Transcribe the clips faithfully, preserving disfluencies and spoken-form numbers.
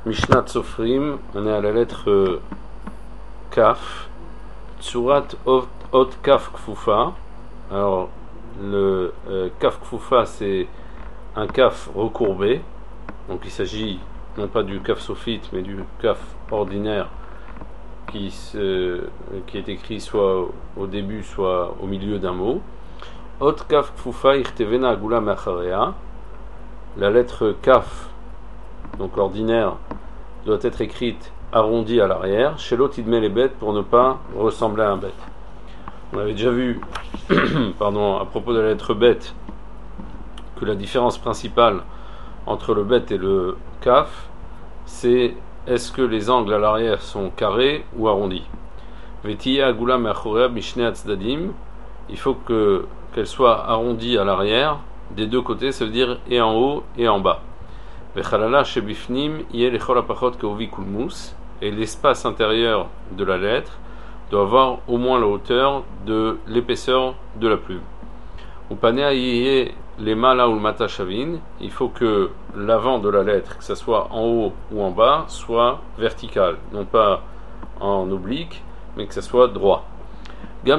Mishnat Sofrim, on est à la lettre euh, Kaf, Tsurat Ot Ot Kaf Kfufa. Alors, le euh, Kaf Kfufa, c'est un Kaf recourbé, donc il s'agit non pas du Kaf Sophite, mais du Kaf ordinaire qui, se, qui est écrit soit au début, soit au milieu d'un mot. Ot Kaf Kfufa, Irtevena Agula Macharea. La lettre Kaf, donc l'ordinaire, doit être écrite arrondie à l'arrière, chez l'autre il met les bêtes pour ne pas ressembler à un bête. On avait déjà vu pardon, à propos de la lettre bête que la différence principale entre le bête et le kaf, c'est est-ce que les angles à l'arrière sont carrés ou arrondis. Vetiya agula me'achorea mishne hatzdadim, il faut que qu'elle soit arrondie à l'arrière des deux côtés, ça veut dire et en haut et en bas. Et l'espace intérieur de la lettre doit avoir au moins la hauteur de l'épaisseur de la plume. Il faut que l'avant de la lettre, que ce soit en haut ou en bas, soit vertical, non pas en oblique, mais que ce soit droit. Il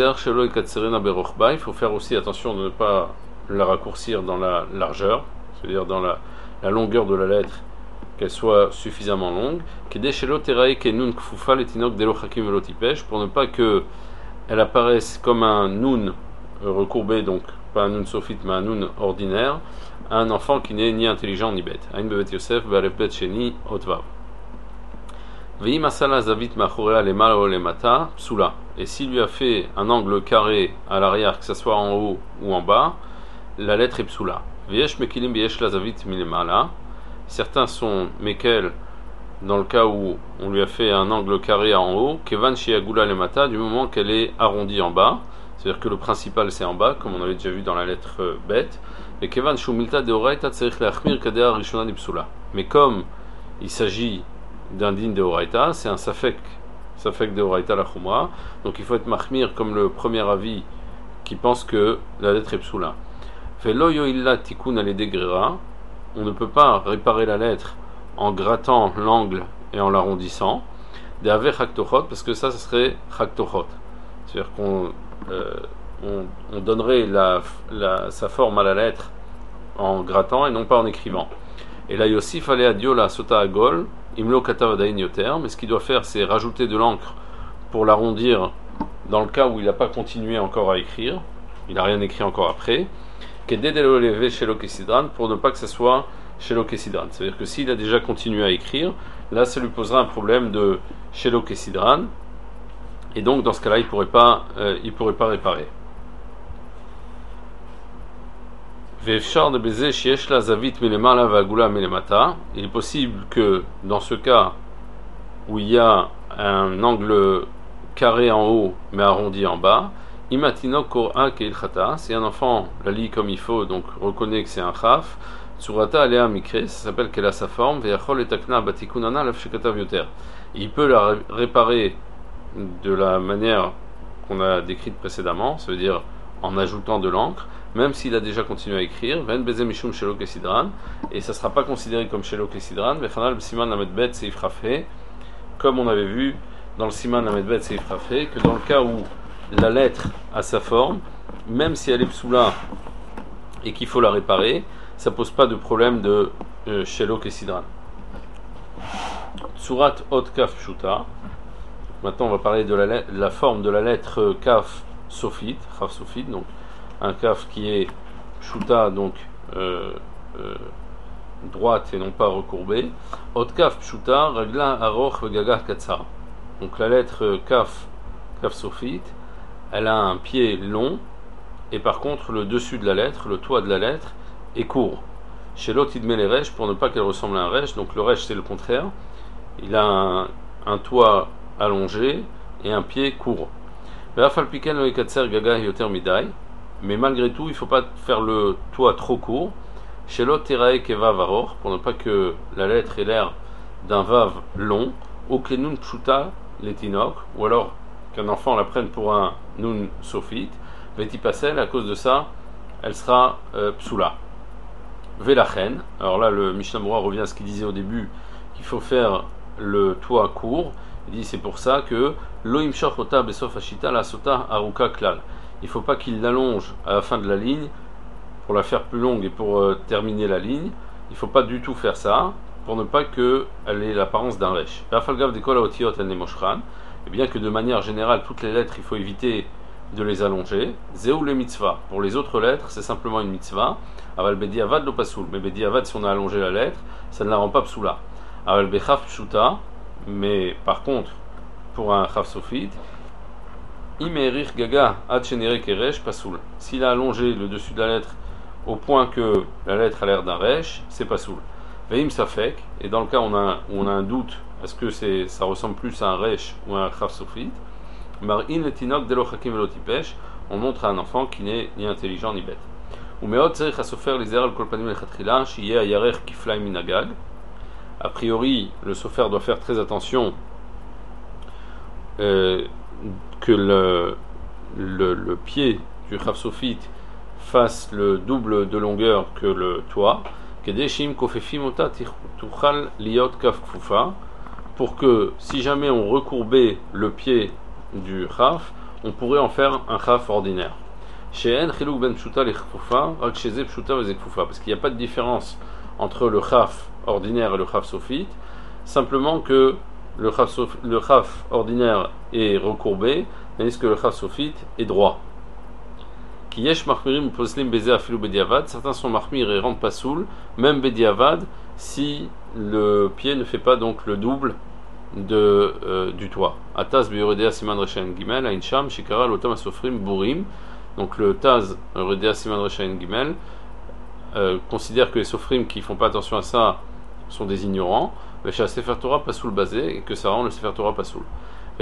faut faire aussi attention de ne pas la raccourcir dans la largeur, c'est-à-dire dans la, la longueur de la lettre, qu'elle soit suffisamment longue, pour ne pas qu'elle apparaisse comme un nun recourbé, donc pas un nun sophite, mais un nun ordinaire, à un enfant qui n'est ni intelligent ni bête. Et s'il lui a fait un angle carré à l'arrière, que ce soit en haut ou en bas, la lettre est psoula. Certains sont mekel dans le cas où on lui a fait un angle carré en haut, kevan shiagula lemata, du moment qu'elle est arrondie en bas, c'est-à-dire que le principal c'est en bas, comme on avait déjà vu dans la lettre bête, et kevan shumilta deoraita tzarich leachmir kadea rishona di psoula. Mais comme il s'agit d'un din deoraita, c'est un safek, safek deoraita la chumra, donc il faut être mahmir comme le premier avis qui pense que la lettre est psoula. On ne peut pas réparer la lettre en grattant l'angle et en l'arrondissant, parce que ça, ce serait chaktochot. C'est-à-dire qu'on euh, on, on donnerait la, la, sa forme à la lettre en grattant et non pas en écrivant. Et là, aussi, fallait adio la sota agol, imlo katavadain yoter, mais ce qu'il doit faire, c'est rajouter de l'encre pour l'arrondir dans le cas où il n'a pas continué encore à écrire, il n'a rien écrit encore après, pour ne pas que ce soit Shelo Kesidran. C'est-à-dire que s'il a déjà continué à écrire, là ça lui posera un problème de Shelo Kesidran, et donc dans ce cas-là il ne pourrait pas, euh, il pourrait pas réparer. Il est possible que dans ce cas où il y a un angle carré en haut mais arrondi en bas, si un enfant la lit comme il faut, donc reconnaît que c'est un chaf, Tsurata alea mikre, ça s'appelle qu'elle a sa forme, il peut la réparer de la manière qu'on a décrite précédemment, ça veut dire en ajoutant de l'encre, même s'il a déjà continué à écrire, et ça ne sera pas considéré comme shelo kesidran, comme on avait vu dans le siman lamedbet seif rafé, que dans le cas où la lettre a sa forme, même si elle est psoula et qu'il faut la réparer, ça pose pas de problème de euh, shelo kesidran. Tsurat ot kaf pshuta. Maintenant, on va parler de la, lettre, la forme de la lettre kaf sophite, kaf sophite, donc un kaf qui est pshuta, donc euh, euh, droite et non pas recourbée. Ot kaf pshuta, ragla aroch vegaga katsar. Donc la lettre kaf, kaf sophite, elle a un pied long, et par contre le dessus de la lettre, le toit de la lettre, est court. Chez l'autre, il met les rèches pour ne pas qu'elle ressemble à un rèche, donc le rèche c'est le contraire. Il a un, un toit allongé et un pied court. Mais malgré tout, il ne faut pas faire le toit trop court. Chez l'autre, terae keva varor, pour ne pas que la lettre ait l'air d'un vav long, ou klenun pshuta letinok, ou alors qu'un enfant la prenne pour un nun sophite, vetipasel, à cause de ça, elle sera euh, psoula. Velachen, alors là le Mishnah Moura revient à ce qu'il disait au début, qu'il faut faire le toit court. Il dit c'est pour ça que Loim Shachota Besof Ashita la Sota Aruka Klal. Il ne faut pas qu'il l'allonge à la fin de la ligne pour la faire plus longue et pour euh, terminer la ligne. Il ne faut pas du tout faire ça pour ne pas qu'elle ait l'apparence d'un resh. Et bien que de manière générale, toutes les lettres, il faut éviter de les allonger. Zéou le mitzvah. Pour les autres lettres, c'est simplement une mitzvah. Aval bediavad lo pasoul. Mais bediavad, si on a allongé la lettre, ça ne la rend pas psoula. Aval bechaf pshuta. Mais par contre, pour un chaf sofit, imerich gaga ad shenere keresh pasoul. S'il a allongé le dessus de la lettre au point que la lettre a l'air d'un resh, c'est pasoul. Veim safek. Et dans le cas où on a, où on a un doute, est-ce que c'est, ça ressemble plus à un resh ou à un chaf sofit? Mar'in le tinok delo chakim velo tipesh. On montre à un enfant qui n'est ni intelligent ni bête. Umeot tzerich hasofer lizer al kol panim lechatchila shiye ayarer kiflay minagag. A priori, le sofer doit faire très attention euh, que le, le, le pied du chaf sofit fasse le double de longueur que le toit. Kedeshim kofefim ota tuchal liot kaf kfufa. Pour que, si jamais on recourbait le pied du chaf, on pourrait en faire un chaf ordinaire. She'en chiluk ben pshuta le kfufa, rak sheze pshuta veze kfufa. Parce qu'il n'y a pas de différence entre le chaf ordinaire et le chaf sofit, simplement que le chaf, sof, le chaf ordinaire est recourbé, tandis que le chaf sofit est droit. Ki yesh marmirim poslim beze afilu bediavad, certains sont marmir et rendent pas soul, même bediavad, si le pied ne fait pas donc le double de, euh, du toit. Ataz beuredea siman reshaen gimel, ainsham, shikara lotam asofrim burim. Donc le Taz, Euredea siman reshaen gimel, euh, considère que les sofrim qui font pas attention à ça sont des ignorants, mais chez la Sefer Torah pas soul basé, et que ça rend le Sefer Torah pas soul. Et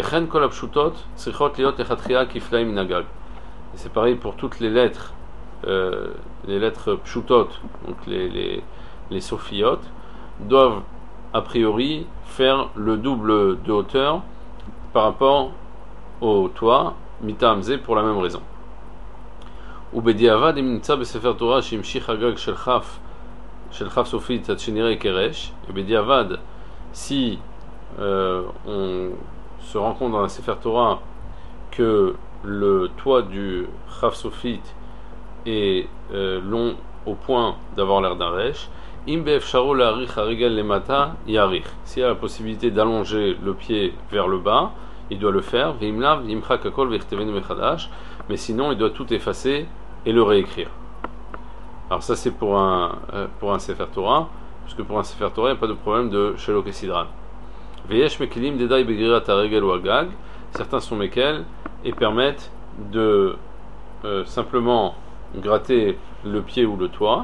c'est pareil pour toutes les lettres, euh, les lettres pshutot, donc les, les, les sophiot, doivent a priori faire le double de hauteur par rapport au toit, mitamze, pour la même raison. Ou bediavad imnitza besefer Torah shimshich hagag shel chaf shel chaf sofit ad shenire keresh. Et bediavad, si euh, on se rend compte dans la Sefer Torah que le toit du chaf sofit est euh, long au point d'avoir l'air d'un resh, im be'efsharo la'arich harigal lemata yarich. S'il y a la possibilité d'allonger le pied vers le bas, il doit le faire. Ve'imlav yimchak hakol ve'ichteven mechadash. Mais sinon, il doit tout effacer et le réécrire. Alors ça, c'est pour un euh, pour un Sefer Torah, puisque pour un Sefer Torah, il n'y a pas de problème de shelok et sidran. Ve'yesh mekilim dedai begrirat haregel ou agag. Certains sont mekel et permettent de euh, simplement gratter le pied ou le toit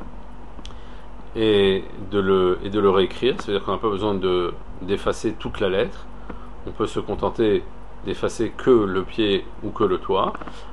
et de le et de le réécrire. C'est-à-dire qu'on n'a pas besoin de d'effacer toute la lettre. On peut se contenter d'effacer que le pied ou que le toit.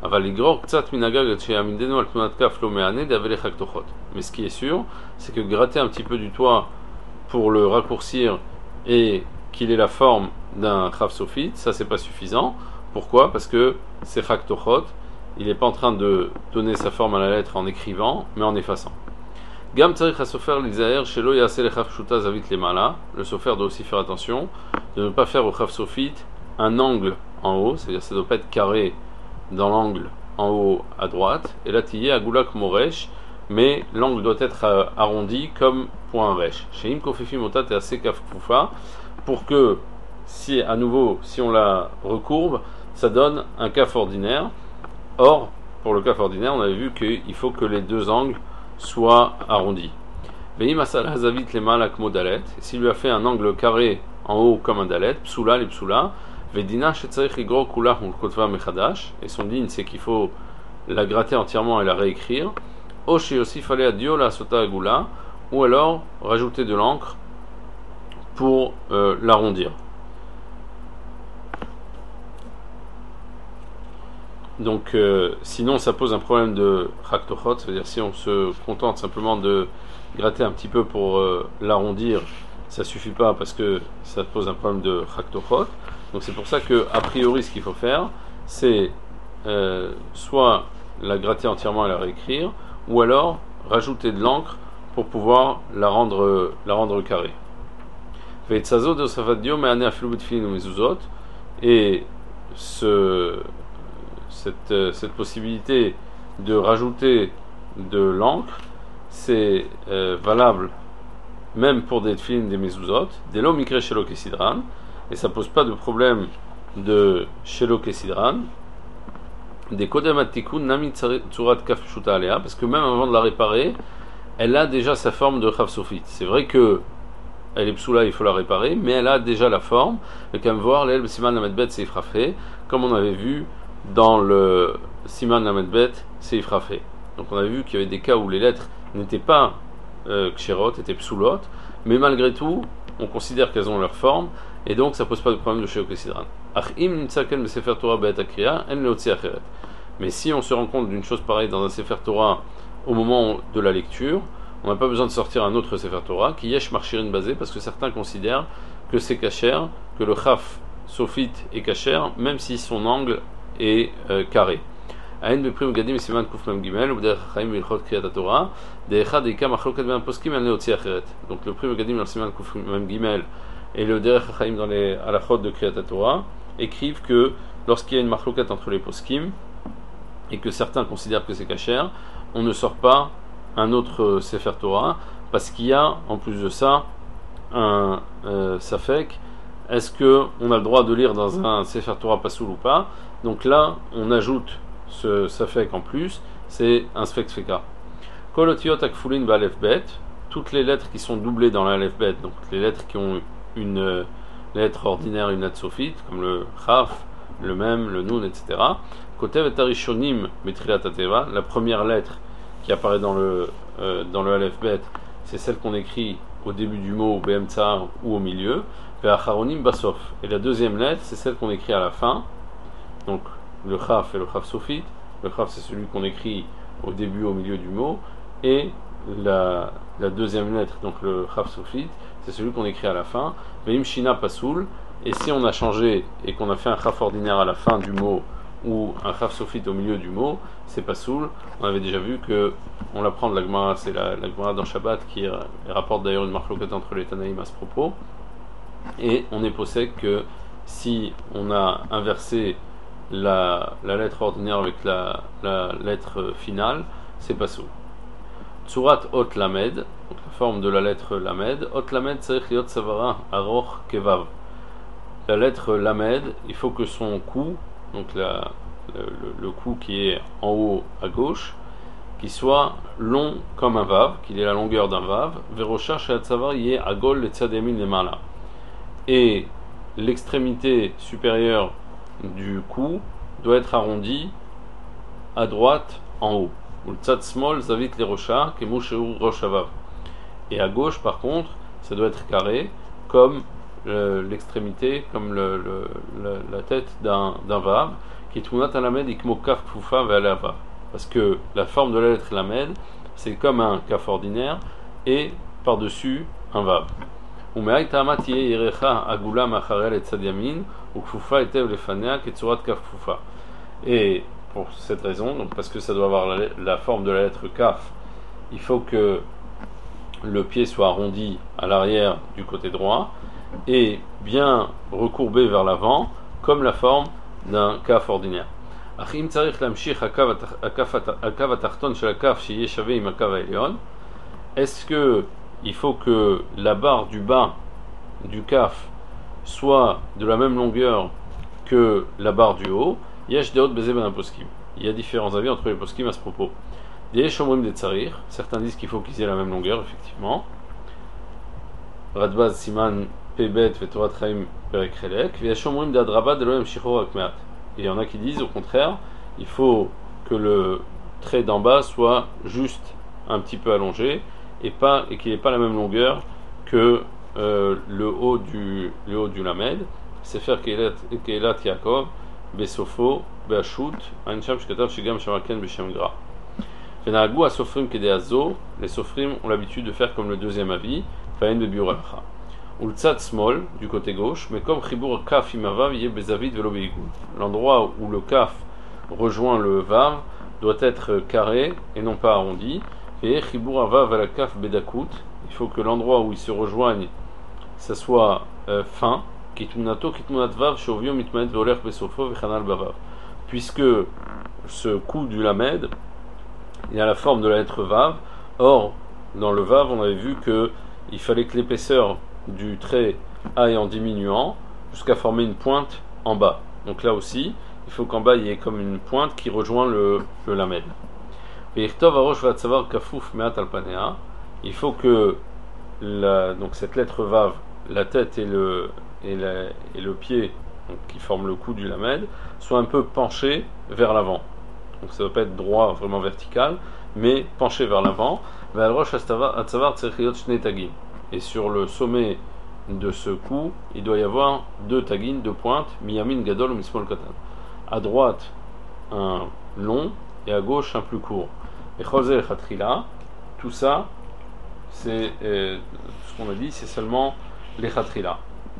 Mais ce qui est sûr, c'est que gratter un petit peu du toit pour le raccourcir et qu'il ait la forme d'un chaf sofit, ça c'est pas suffisant. Pourquoi? Parce que c'est chaktochot, il n'est pas en train de donner sa forme à la lettre en écrivant, mais en effaçant. Gam tzarich hasofer lizaher shelo yaseh lechaf pshuta zavit lemala. Le sofer doit aussi faire attention de ne pas faire au chaf sofit un angle en haut, c'est-à-dire ça ne doit pas être carré dans l'angle en haut à droite, et là tiyé agulak moresh, mais l'angle doit être arrondi comme pour un resh. Sheim kofefim otat et ase kaf kfufa, pour que, si à nouveau, si on la recourbe, ça donne un kaf ordinaire. Or, pour le kaf ordinaire, on avait vu qu'il faut que les deux angles soient arrondis. Veim asal hazavit lema lakmo dalet, s'il lui a fait un angle carré en haut comme un dalet, psula li psula, vedina shetzarich ligro kula kotva mechadash, et son digne c'est qu'il faut la gratter entièrement et la réécrire. O aussi fallait adio la sota agula, ou alors rajouter de l'encre pour euh, l'arrondir. Donc euh, sinon ça pose un problème de chaktochot, c'est-à-dire si on se contente simplement de gratter un petit peu pour euh, l'arrondir, ça suffit pas parce que ça pose un problème de chaktochot. Donc c'est pour ça que a priori ce qu'il faut faire, c'est euh, soit la gratter entièrement et la réécrire, ou alors rajouter de l'encre pour pouvoir la rendre la rendre carrée. Veitzazo de Savadio mais ane afilu betfilin ou mezuzot. Et ce, cette, cette possibilité de rajouter de l'encre, c'est euh, valable même pour des tefilin des mezuzot, des lo mikre shelo kesidran, et ça pose pas de problème de shelo kesidran, des kodem atikun nami tsurat kaf pshuta alea, parce que même avant de la réparer, elle a déjà sa forme de chaf sofit. C'est vrai que elle est psoula, il faut la réparer, mais elle a déjà la forme. Et comme voir, l'el siman lamedbet c'est ifrafé, comme on avait vu dans le siman lamedbet c'est ifrafé. Donc on a vu qu'il y avait des cas où les lettres n'étaient pas euh, kshérot, étaient psoulot, mais malgré tout, on considère qu'elles ont leur forme, et donc ça pose pas de problème de shelo kesidran. Mais si on se rend compte d'une chose pareille dans un Sefer Torah au moment de la lecture, on n'a pas besoin de sortir un autre Sefer Torah qui yesh marchirin basé, parce que certains considèrent que c'est kasher, que le chaf sofit est kasher, même si son angle est euh, carré. Donc le prix Megadim dans Siman Kuf Mem Gimel et le Derech Chaim dans les halachot de Kriyat Torah écrivent que lorsqu'il y a une marloquette entre les poskim et que certains considèrent que c'est kasher, on ne sort pas un autre Sefer Torah, parce qu'il y a en plus de ça un euh, safek, est-ce qu'on a le droit de lire dans un Sefer Torah pasoul ou pas. Donc là on ajoute ce safek en plus, c'est un sfek sfeka. Kol otiyot akfulin ba'alef bet, toutes les lettres qui sont doublées dans l'alef bet, donc les lettres qui ont une euh, lettre ordinaire, une lettre sophite, comme le chaf, le mem, le nun, et cetera. Kotev et arishonim betrilat ateva, la première lettre qui apparaît dans le euh, dans le alef bet, c'est celle qu'on écrit au début du mot, be'emtsa ou au milieu. Ve'acharonim basof, et la deuxième lettre, c'est celle qu'on écrit à la fin. Donc le chaf et le chaf sophite. Le chaf c'est celui qu'on écrit au début, au milieu du mot, et la, la deuxième lettre, donc le chaf sophite, c'est celui qu'on écrit à la fin. Ve'im shina pasoul, et si on a changé et qu'on a fait un chaf ordinaire à la fin du mot ou un chaf sophite au milieu du mot, c'est pasoul. On avait déjà vu que on l'apprend de la Gemara, c'est la, la Gemara dans Shabbat qui rapporte d'ailleurs une marloquette entre les Tanaïm à ce propos, et on est possède que si on a inversé La, la lettre ordinaire avec la, la lettre finale, c'est pas sous. Tsurat ot lamed, donc la forme de la lettre lamed. Ot lamed tzarich liot savara aroch kevav. La lettre lamed, il faut que son cou, donc la, le, le, le cou qui est en haut à gauche, qui soit long comme un vav, qu'il ait la longueur d'un vav. Verosha she'at savar yeh agol le tzademin lemala. Et l'extrémité supérieure du cou doit être arrondi à droite en haut. Et à gauche par contre ça doit être carré comme euh, l'extrémité, comme le, le, le, la tête d'un, d'un vav, qui est tunat alamed ikmo kaf kfufa ve'alea vav, parce que la forme de la lettre lamed c'est comme un kaf ordinaire et par dessus un vav. Et pour cette raison, donc parce que ça doit avoir la, la forme de la lettre kaf, il faut que le pied soit arrondi à l'arrière du côté droit et bien recourbé vers l'avant comme la forme d'un kaf ordinaire. Est-ce que il faut que la barre du bas du kaf soit de la même longueur que la barre du haut? Il y a différents avis entre les poskim à ce propos. Certains disent qu'il faut qu'ils aient la même longueur, effectivement. Radbaz siman pebet vetorat chaim perek chelek. Et il y en a qui disent au contraire, il faut que le trait d'en bas soit juste un petit peu allongé et pas et qu'il n'ait pas la même longueur que euh, le haut du le haut du lamed. C'est faire Keilat Yaakov Besofo Beashut Ansham Shkatav Shigam Shamaken Beshem Gra. Venagou à Sofrim Kedeazo, les Sofrim ont l'habitude de faire comme le deuxième avis, Faen Bebiuralcha. Ultzat small du côté gauche, mais comme Chibur Kaf Imavav Yé Bezavid Velo Beigou. L'endroit où le Kaf rejoint le Vav doit être carré et non pas arrondi. Et Chibur Avav à la Kaf Bedakut, il faut que l'endroit où ils se rejoignent ça soit euh, fin, kitmunato kitmunat vav shovio mitmanet veoler besofo vechanal bavav, puisque ce coup du lamed, il a la forme de la lettre vav. Or, dans le vav, on avait vu que il fallait que l'épaisseur du trait aille en diminuant jusqu'à former une pointe en bas. Donc là aussi, il faut qu'en bas il y ait comme une pointe qui rejoint le, le lamed. Il faut que la, donc cette lettre vav, la tête et le, et la, et le pied, donc, qui forment le cou du lamed, soient un peu penchés vers l'avant. Donc ça ne doit pas être droit, vraiment vertical, mais penché vers l'avant. Et sur le sommet de ce cou, il doit y avoir deux tagines, deux pointes, miyamin gadol ou mismol katan. À droite, un long, et à gauche, un plus court. Et choser khatrila, tout ça, c'est euh, ce qu'on a dit, c'est seulement les khatrila.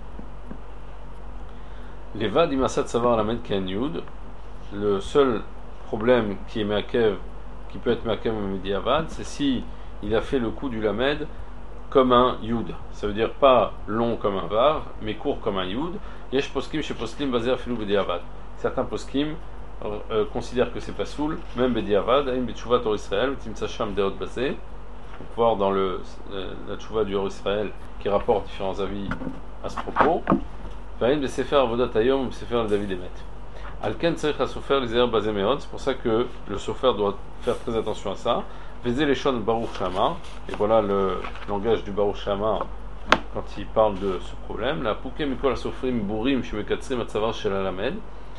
Les vad imasat savar lamed ken yud, le seul problème qui est meakev, qui peut être meakev ou mediavad, c'est si il a fait le coup du lamed comme un yud. Ça veut dire pas long comme un vav, mais court comme un yud. Yesh poskim chez poskim basé à filou bediavad. Certains poskim euh, considèrent que c'est pas soul, même bediavad. Aim betchouva tor Israël, timsacham deot basé. On peut voir dans le euh, la tchouva du Or Israël qui rapporte différents avis à ce propos. Vaim de sefer avodat hayom, sefer David Emet. Alken tzarich hasofer lizer basé meod. C'est pour ça que le sofer doit faire très attention à ça. Vezé les shon Baruch Shama, et voilà le langage du Baruch Shama quand il parle de ce problème. La pouké mikol asofrim burim shemekatzrim atzavar shel alamed.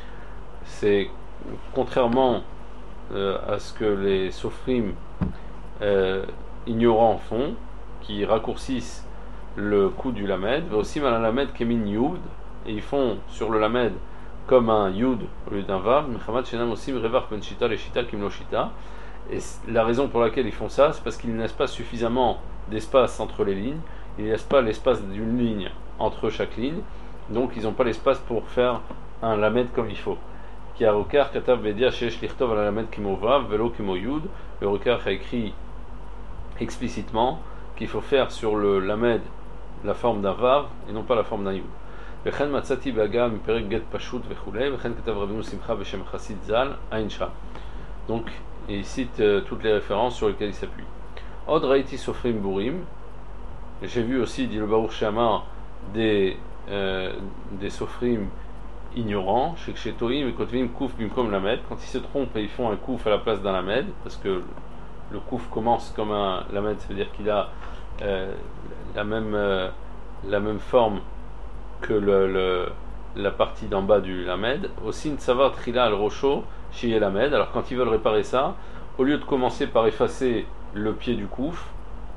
C'est contrairement euh, à ce que les sofrim euh, ignorants font, qui raccourcissent le coup du lamed, mais aussi mal à lamed kemin yud, et ils font sur le lamed comme un yud au lieu d'un vav. Mechamad shenam aussi revar ben shita le shita kim lo shita. Et la raison pour laquelle ils font ça, c'est parce qu'ils ne laissent pas suffisamment d'espace entre les lignes, ils ne laissent pas l'espace d'une ligne entre chaque ligne, donc ils n'ont pas l'espace pour faire un lamed comme il faut. Qui a Rokar Katav Vedia Shesh Lichtov à la lamed Kimo Vav, Velo Kimo Yud. Le Rokar a écrit explicitement qu'il faut faire sur le lamed la forme d'un Vav et non pas la forme d'un Yud. Vechen Matzati Baga Miperek Get Pashut Vechulei, Vechen Katav Rabbeinu Simcha Veshem Chassid Zal, Aïnsha. Donc, et il cite euh, toutes les références sur lesquelles il s'appuie. Od Raiti Sofrim Burim, j'ai vu aussi, dit le Baruch Shama, des, euh, des Sofrim ignorants, chez Kshetoim et Kotvim Kouf Bimkom Lamed, quand ils se trompent et ils font un Kouf à la place d'un Lamed, parce que le Kouf commence comme un Lamed, ça veut dire qu'il a euh, la, même, euh, la même forme que le, le, la partie d'en bas du Lamed. Aussi, Ntsavar Trila al Rocho, chez Lamed. Alors quand ils veulent réparer ça, au lieu de commencer par effacer le pied du kouf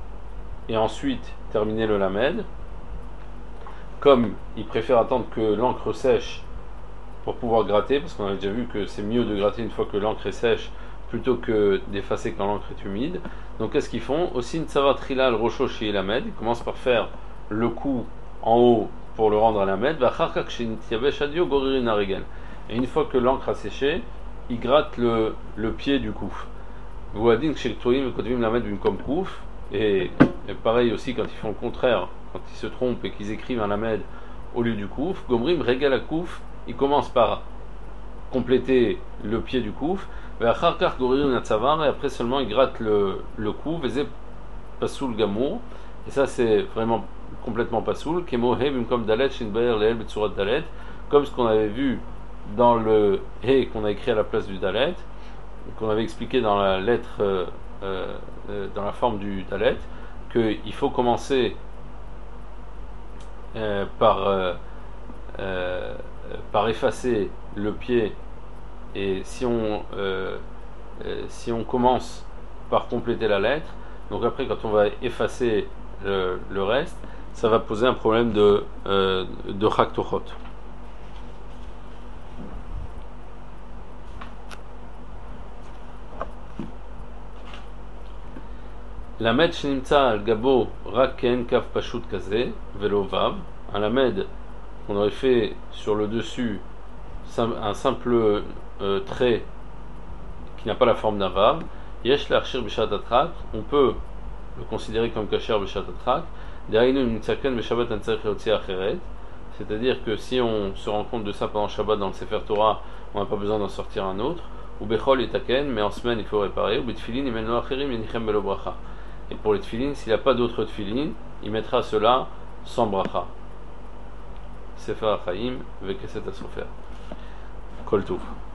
et ensuite terminer le lamed, comme ils préfèrent attendre que l'encre sèche pour pouvoir gratter, parce qu'on a déjà vu que c'est mieux de gratter une fois que l'encre est sèche plutôt que d'effacer quand l'encre est humide. Donc qu'est-ce qu'ils font? Aussi Ntsavar Trila al Rocho chez Lamed, ils commencent par faire le coup en haut pour le rendre à Lamed, et une fois que l'encre a séché, il gratte le, le pied du kouf. Et, et pareil aussi quand ils font le contraire, quand ils se trompent et qu'ils écrivent un lamed au lieu du kouf. Gomrim regal à kouf, ils commencent par compléter le pied du kouf. Et après seulement ils grattent le, le kouf. Pasoul gamour. Et ça c'est vraiment complètement pasoul. Comme dalet comme ce qu'on avait vu dans le He qu'on a écrit à la place du Dalet, qu'on avait expliqué dans la lettre, euh, euh, dans la forme du Dalet, qu'il faut commencer euh, par, euh, euh, par effacer le pied, et si on, euh, euh, si on commence par compléter la lettre, donc après quand on va effacer le, le reste, ça va poser un problème de, euh, de Chaktochot. Lamed shenimtza al gabo rak ken kaf pashut kaze velo vav, un lamed qu'on aurait fait sur le dessus un simple euh, trait qui n'a pas la forme d'un vav. Yesh l'archir bishat atrak, on peut le considérer comme kasher bishat atrak. C'est-à-dire que si on se rend compte de ça pendant Shabbat dans le Sefer Torah, on n'a pas besoin d'en sortir un autre. Ou Bechol itaken, mais en semaine il faut réparer. Ou Betfilin, imenu achirim, yenichem belo bracha. Et pour les tefilin, s'il n'y a pas d'autres tefilin, il mettra cela sans bracha. Sefer HaChaim, Vekeset HaSofer. Kol Tov.